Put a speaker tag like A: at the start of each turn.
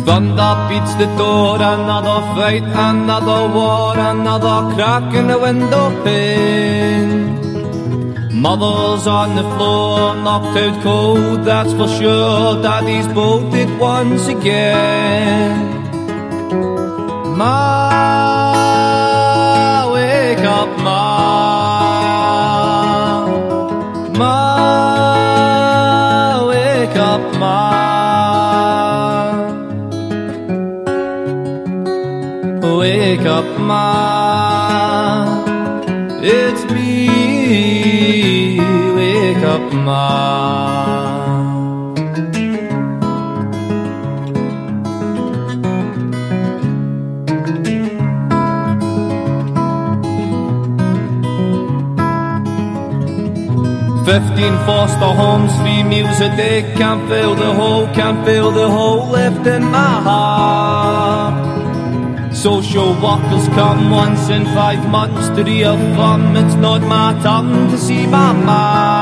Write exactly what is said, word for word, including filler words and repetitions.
A: Thunder beats the door, another fight, another war, another crack in the window pane. Mother's on the floor, knocked out cold, that's for sure. Daddy's bolted once again. Ma, wake up, Ma. Ma, wake up, Ma. Wake up, Ma, it's me. Wake up, Ma. Fifteen foster homes, three meals a day. Can't fill the hole, can't fill the hole left in my heart. Social workers come once in five months to reaffirm it's not my turn to see my man.